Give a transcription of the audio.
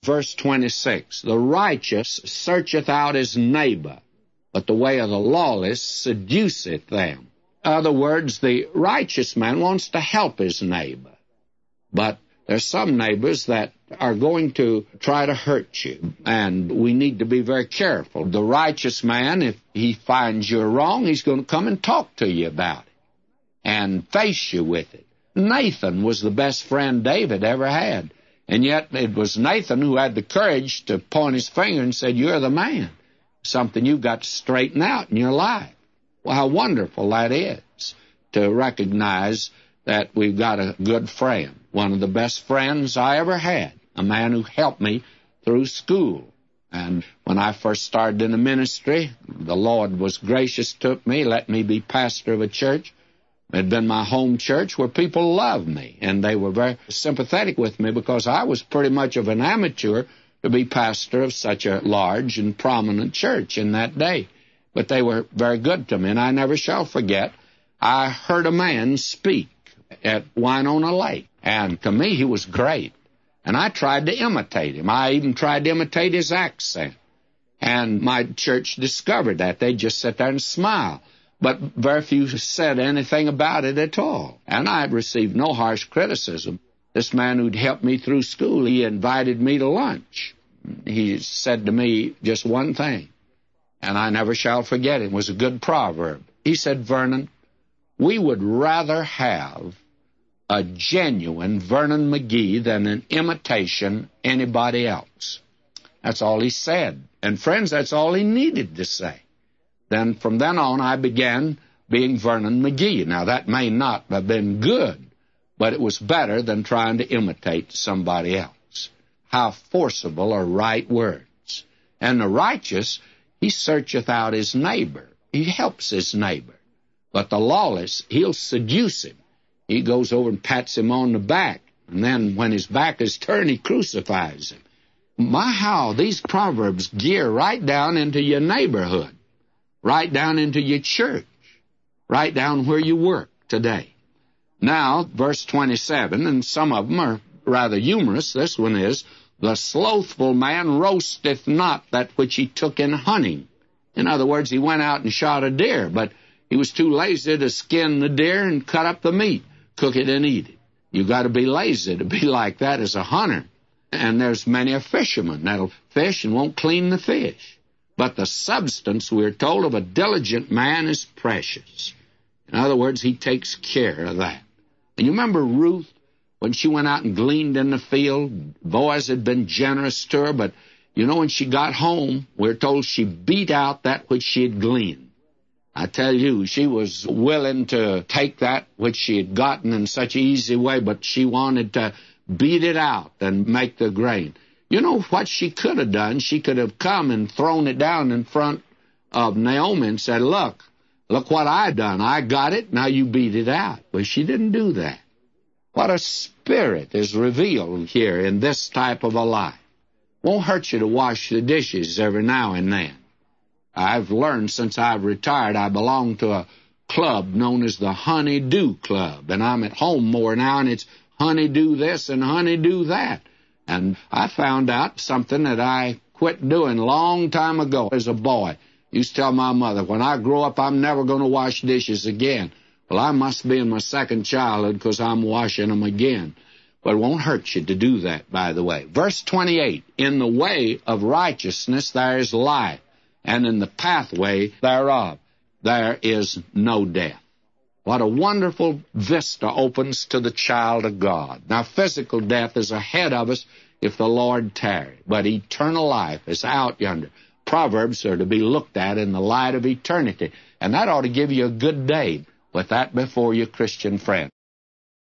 verse 26. The righteous searcheth out his neighbor, but the way of the lawless seduceth them. In other words, the righteous man wants to help his neighbor, but there's some neighbors that are going to try to hurt you, and we need to be very careful. The righteous man, if he finds you're wrong, he's going to come and talk to you about it and face you with it. Nathan was the best friend David ever had, and yet it was Nathan who had the courage to point his finger and said, "You're the man. Something you've got to straighten out in your life." Well, how wonderful that is to recognize that we've got a good friend, one of the best friends I ever had, a man who helped me through school. And when I first started in the ministry, the Lord was gracious to me, let me be pastor of a church. It had been my home church where people loved me, and they were very sympathetic with me because I was pretty much of an amateur to be pastor of such a large and prominent church in that day. But they were very good to me, and I never shall forget, I heard a man speak at Winona Lake, and to me he was great. And I tried to imitate him. I even tried to imitate his accent. And my church discovered that. They'd just sit there and smile. But very few said anything about it at all. And I received no harsh criticism. This man who'd helped me through school, he invited me to lunch. He said to me just one thing, and I never shall forget it. It was a good proverb. He said, "Vernon, we would rather have a genuine Vernon McGee than an imitation anybody else." That's all he said. And friends, that's all he needed to say. Then from then on, I began being Vernon McGee. Now, that may not have been good, but it was better than trying to imitate somebody else. How forcible are right words. And the righteous, he searcheth out his neighbor. He helps his neighbor. But the lawless, he'll seduce him. He goes over and pats him on the back, and then when his back is turned, he crucifies him. My, how these proverbs gear right down into your neighborhood, right down into your church, right down where you work today. Now, verse 27, and some of them are rather humorous. This one is, "The slothful man roasteth not that which he took in hunting." In other words, he went out and shot a deer, but he was too lazy to skin the deer and cut up the meat, cook it and eat it. You've got to be lazy to be like that as a hunter. And there's many a fisherman that'll fish and won't clean the fish. But the substance, we're told, of a diligent man is precious. In other words, he takes care of that. And you remember Ruth, when she went out and gleaned in the field? Boaz had been generous to her, but you know, when she got home, we're told she beat out that which she had gleaned. I tell you, she was willing to take that which she had gotten in such an easy way, but she wanted to beat it out and make the grain. You know what she could have done? She could have come and thrown it down in front of Naomi and said, look what I done. I got it, now you beat it out. But she didn't do that. What a spirit is revealed here in this type of a life. Won't hurt you to wash the dishes every now and then. I've learned since I've retired, I belong to a club known as the Honey-Do Club, and I'm at home more now, and it's honey-do this and honey-do that. And I found out something that I quit doing a long time ago as a boy. Used to tell my mother, when I grow up, I'm never going to wash dishes again. Well, I must be in my second childhood because I'm washing them again. But it won't hurt you to do that, by the way. Verse 28, "In the way of righteousness there is life, and in the pathway thereof there is no death." What a wonderful vista opens to the child of God. Now, physical death is ahead of us if the Lord tarry, but eternal life is out yonder. Proverbs are to be looked at in the light of eternity, and that ought to give you a good day with that before you, Christian friend.